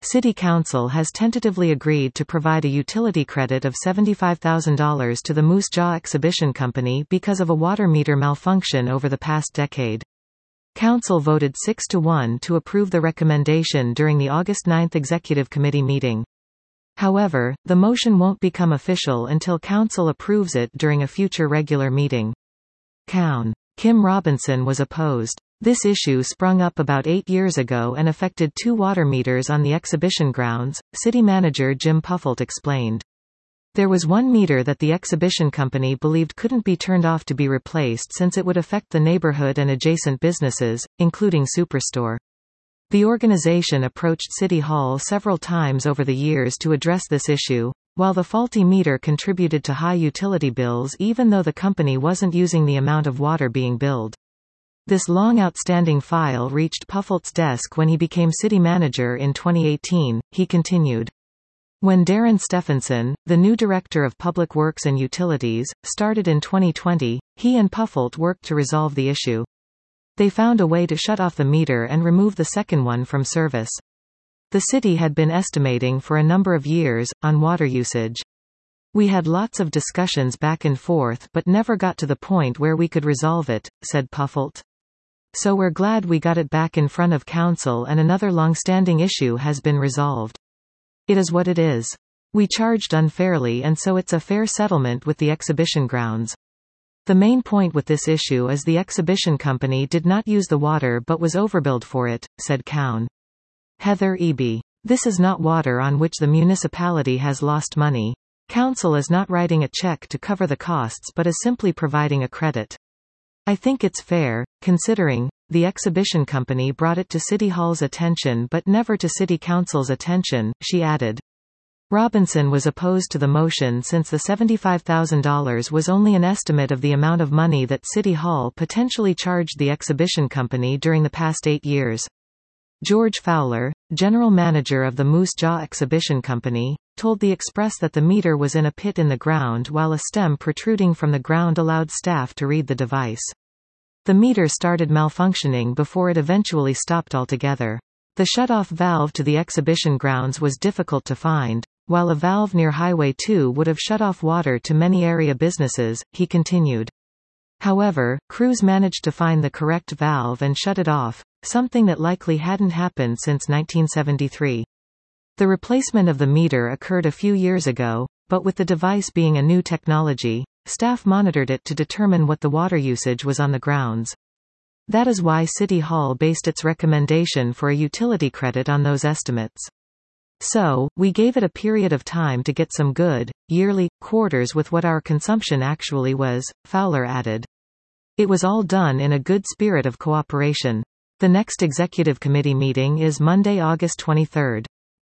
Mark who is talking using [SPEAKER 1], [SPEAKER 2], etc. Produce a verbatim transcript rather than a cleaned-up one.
[SPEAKER 1] City Council has tentatively agreed to provide a utility credit of seventy-five thousand dollars to the Moose Jaw Exhibition Company because of a water meter malfunction over the past decade. Council voted six to one to approve the recommendation during the August ninth Executive Committee meeting. However, the motion won't become official until Council approves it during a future regular meeting. Coun. Kim Robinson was opposed. This issue sprung up about eight years ago and affected two water meters on the exhibition grounds, City Manager Jim Puffolt explained. There was one meter that the exhibition company believed couldn't be turned off to be replaced since it would affect the neighborhood and adjacent businesses, including Superstore. The organization approached City Hall several times over the years to address this issue, while the faulty meter contributed to high utility bills even though the company wasn't using the amount of water being billed. This long outstanding file reached Puffolt's desk when he became city manager in twenty eighteen, he continued. When Darren Stephenson, the new Director of Public Works and Utilities, started in twenty twenty, he and Puffolt worked to resolve the issue. They found a way to shut off the meter and remove the second one from service. The city had been estimating for a number of years, on water usage. We had lots of discussions back and forth but never got to the point where we could resolve it, said Puffolt. So we're glad we got it back in front of council and another long-standing issue has been resolved. It is what it is. We charged unfairly and so it's a fair settlement with the exhibition grounds. The main point with this issue is the exhibition company did not use the water but was overbilled for it, said Coun. Heather Eby. This is not water on which the municipality has lost money. Council is not writing a check to cover the costs but is simply providing a credit. I think it's fair, considering, the exhibition company brought it to City Hall's attention but never to City Council's attention, she added. Robinson was opposed to the motion since the seventy-five thousand dollars was only an estimate of the amount of money that City Hall potentially charged the exhibition company during the past eight years. George Fowler, general manager of the Moose Jaw Exhibition Company, told the Express that the meter was in a pit in the ground while a stem protruding from the ground allowed staff to read the device. The meter started malfunctioning before it eventually stopped altogether. The shut-off valve to the exhibition grounds was difficult to find, while a valve near Highway two would have shut off water to many area businesses, he continued. However, crews managed to find the correct valve and shut it off, something that likely hadn't happened since nineteen seventy-three. The replacement of the meter occurred a few years ago, but with the device being a new technology, staff monitored it to determine what the water usage was on the grounds. That is why City Hall based its recommendation for a utility credit on those estimates. So, we gave it a period of time to get some good, yearly, quarters with what our consumption actually was, Fowler added. It was all done in a good spirit of cooperation. The next executive committee meeting is Monday, August twenty-third.